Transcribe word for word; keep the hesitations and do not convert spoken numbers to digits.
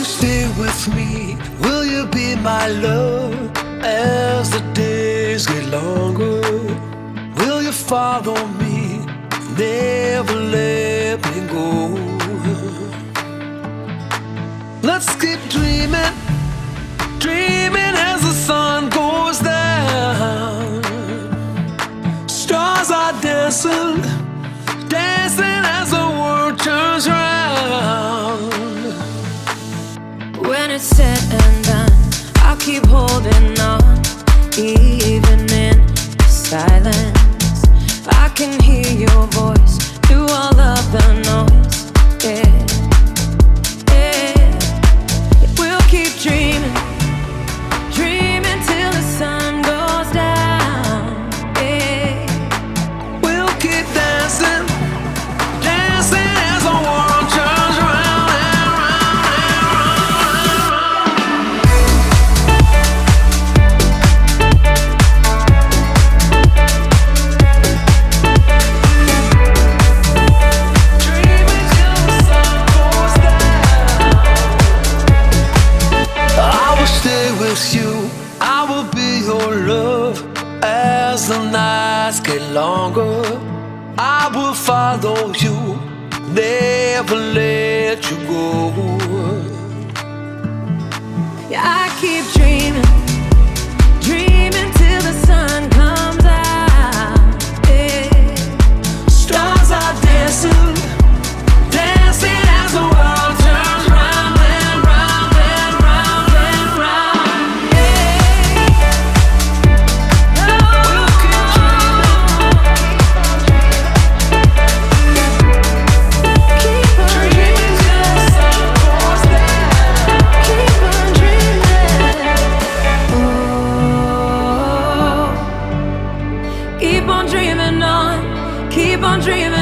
stay with me? Will you be my love as the days get longer? Will you follow me? Never let me go. Let's keep dreaming, dreaming as the sun goes down. Stars are dancing, dancing as the world turns round. When it's said and done, I'll keep holding on, even in silence. I can hear your voice through all of the noise. Yeah, yeah. We'll keep dreaming, dreaming till the sun goes down. Yeah, We'll keep dancing, dancing as the world turns round and round Dreaming till the sun goes down. I will stay with you, I will be your love as the nights get longer. I will follow you, never let you go. yeah. I keep dreaming, dreaming till the sun comes out. Yeah. Stars are dancing, dancing as the world turns round and round and round and round. We'll keep dreaming till the sun goes down. Keep on dreaming. Oh, keep on dreaming on, keep on dreaming